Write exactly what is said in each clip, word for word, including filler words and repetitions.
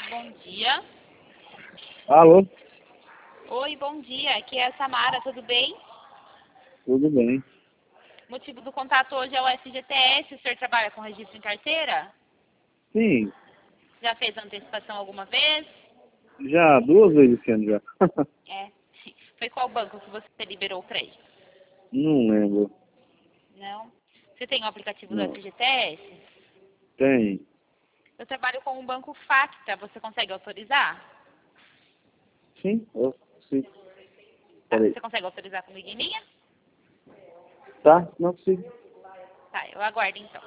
Bom dia. Alô? Oi, bom dia. Aqui é a Samara, tudo bem? Tudo bem. O motivo do contato hoje é o F G T S. O senhor trabalha com registro em carteira? Sim, Já fez antecipação alguma vez? já duas vezes esse ano já. É. Foi qual banco que você liberou o crédito? Não lembro. Não? Você tem o aplicativo do Não. F G T S? Tem. Eu trabalho com um banco Facta. Você consegue autorizar? Sim? Oh, sim. Tá. Peraí. Você consegue autorizar comigo em linha? Tá? Não consigo. Tá, eu aguardo então.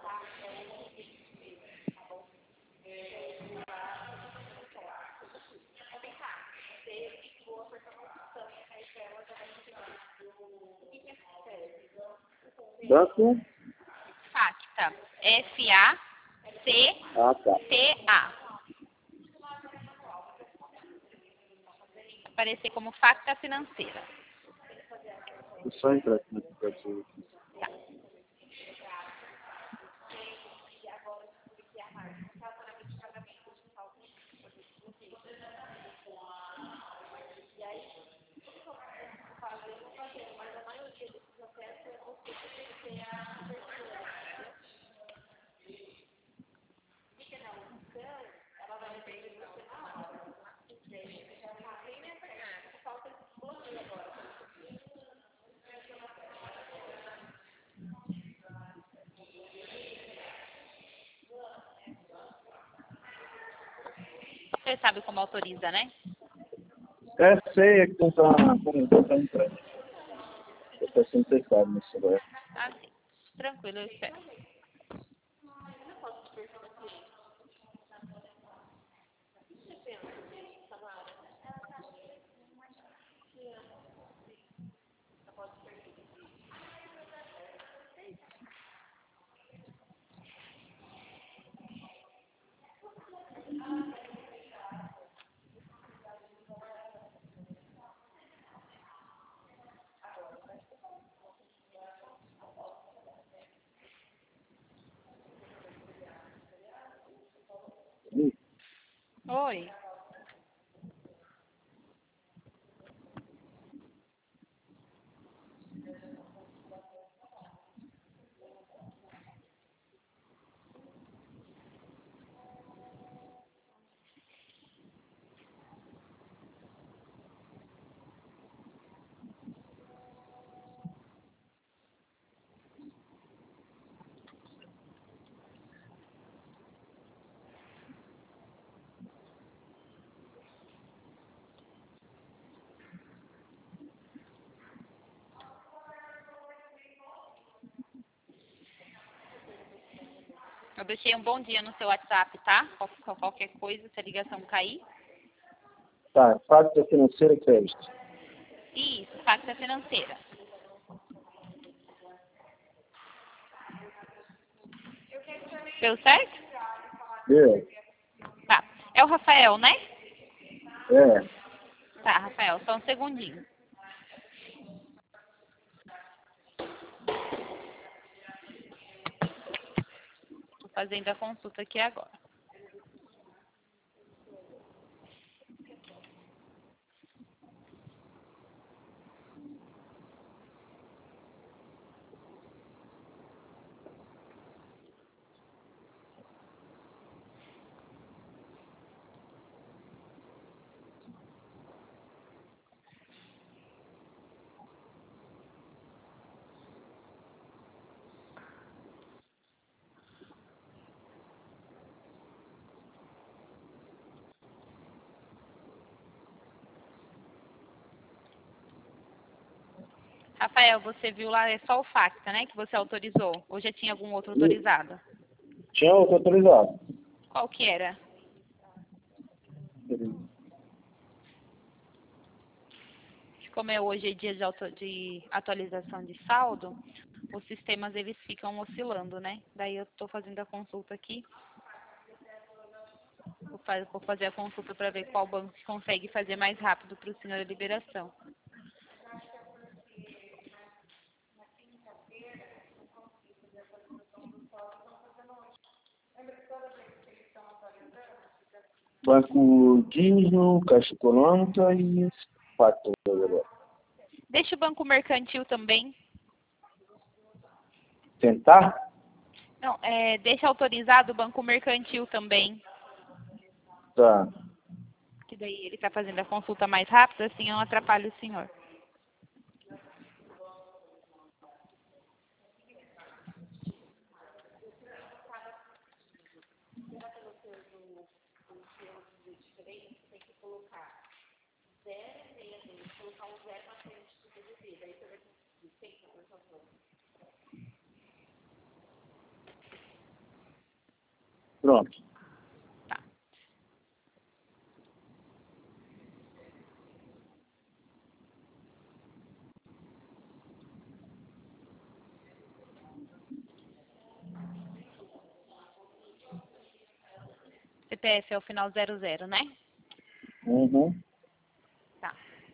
Banco? Facta. F A C Ah, tá. T A. Aparecer como Facta Financeira. Deixa eu só entrar aqui no aplicativo. Você sabe como autoriza, né? É, sei, é que não tá, não tá entrando. Eu tô sem teclado no celular. Ah, sim. Tranquilo, eu espero. Hum. Oi. Eu deixei um bom dia no seu WhatsApp, tá? Qual- Qualquer coisa, se a ligação cair. Tá, Facta Financeira Crédito. Isso, Facta Financeira. Deu certo? É, Tá. É o Rafael, né? é. Tá, Rafael, só um segundinho. Tô fazendo a consulta aqui agora. Rafael, você viu lá, é só o Facta, né? Que você autorizou. Ou já tinha algum outro Hum. autorizado? Tinha outro autorizado. Qual que era? Como é hoje é dia de, auto- de atualização de saldo, os sistemas eles ficam oscilando, né? Daí eu estou fazendo a consulta aqui. Vou, fa- vou fazer a consulta para ver qual banco que consegue fazer mais rápido para o senhor a liberação. Banco Diesel, Caixa Econômica e quatro agora. Deixa o banco mercantil também. Tentar? Não, é, deixa autorizado o banco mercantil também. Tá. Que daí ele está fazendo a consulta mais rápida, assim eu não atrapalho o senhor. Pronto. Tá. C P F é o final zero zero, né? Uhum. Tá.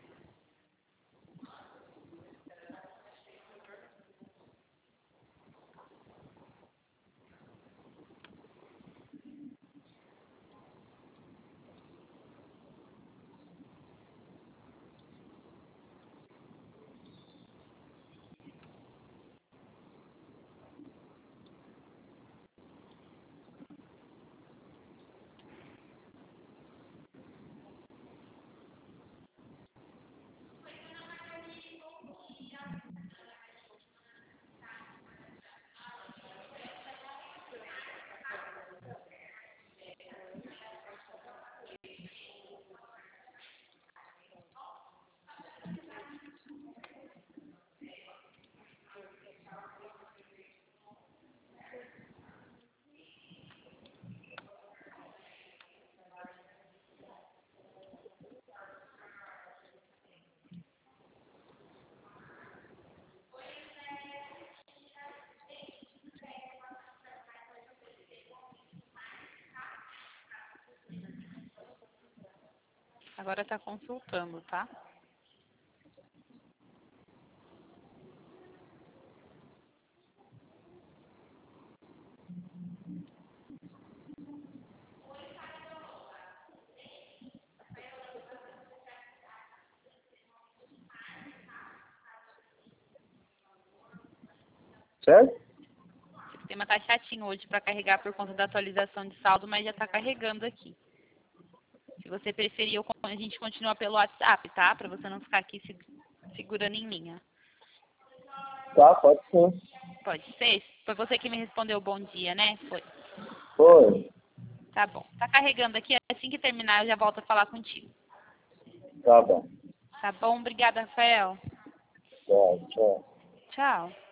Agora está consultando, tá? Certo? O sistema está chatinho hoje para carregar por conta da atualização de saldo, mas já está carregando aqui. Se você preferir, eu- a gente continua pelo WhatsApp, tá? Para você não ficar aqui se- segurando em linha. Tá, pode ser. Pode ser? Foi você que me respondeu bom dia, né? Foi. Foi. Tá bom. Tá carregando aqui. Assim que terminar, eu já volto a falar contigo. Tá bom. Tá bom? Obrigada, Rafael. Tchau, tchau. Tchau.